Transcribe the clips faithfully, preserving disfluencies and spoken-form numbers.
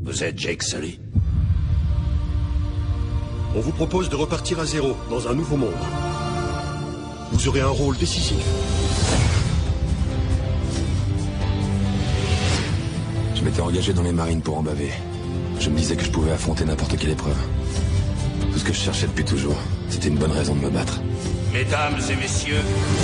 Vous êtes Jake Sully? On vous propose de repartir à zéro, dans un nouveau monde. Vous aurez un rôle décisif. Je m'étais engagé dans les marines pour en baver. Je me disais que je pouvais affronter n'importe quelle épreuve. Tout ce que je cherchais depuis toujours, c'était une bonne raison de me battre. Mesdames et messieurs,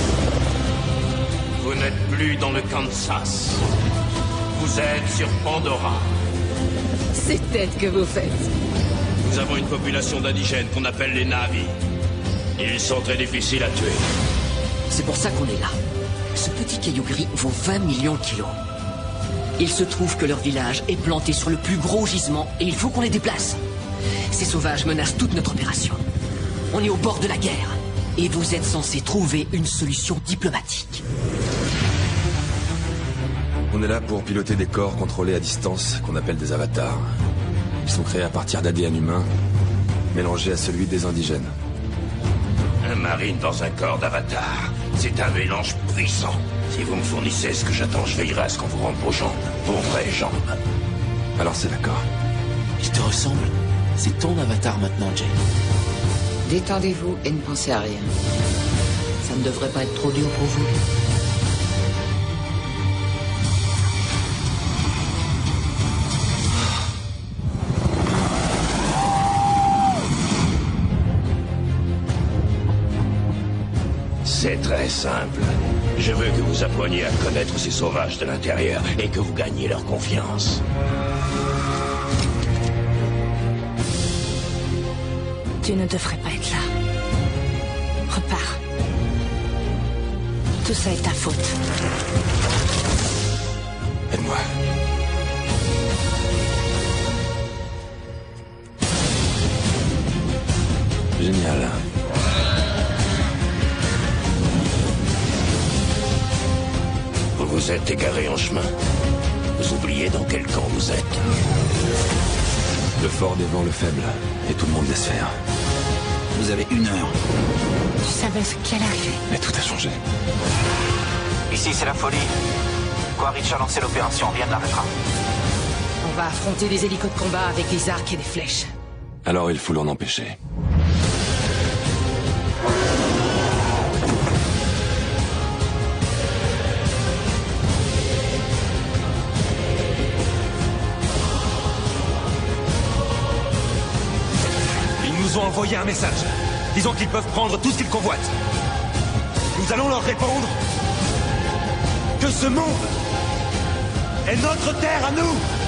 vous n'êtes plus dans le Kansas. Vous êtes sur Pandora. Ces têtes que vous faites. Nous avons une population d'indigènes qu'on appelle les Na'vi. Ils sont très difficiles à tuer. C'est pour ça qu'on est là. Ce petit caillou gris vaut vingt millions de kilos. Il se trouve que leur village est planté sur le plus gros gisement et il faut qu'on les déplace. Ces sauvages menacent toute notre opération. On est au bord de la guerre et vous êtes censés trouver une solution diplomatique. On est là pour piloter des corps contrôlés à distance qu'on appelle des avatars. Ils sont créés à partir d'A D N humain, mélangés à celui des indigènes. Un marine dans un corps d'avatar, c'est un mélange puissant. Si vous me fournissez ce que j'attends, je veillerai à ce qu'on vous rende vos jambes, vos vraies jambes. Alors c'est d'accord. Il te ressemble. C'est ton avatar maintenant, Jake. Détendez-vous et ne pensez à rien. Ça ne devrait pas être trop dur pour vous. C'est très simple. Je veux que vous appreniez à connaître ces sauvages de l'intérieur et que vous gagniez leur confiance. Tu ne devrais pas être là. Repars. Tout ça est ta faute. Aide-moi. Génial. Vous vous êtes égaré en chemin. Vous oubliez dans quel camp vous êtes. Le fort dévore le faible, et tout le monde laisse faire. Vous avez une heure. Tu savais ce qui allait arriver. Mais tout a changé. Ici, c'est la folie. Quaritch a lancé l'opération, rien ne l'arrêtera. On va affronter des hélicos de combat avec des arcs et des flèches. Alors il faut l'en empêcher. Ils nous ont envoyé un message. Disons qu'ils peuvent prendre tout ce qu'ils convoitent. Nous allons leur répondre que ce monde est notre terre à nous.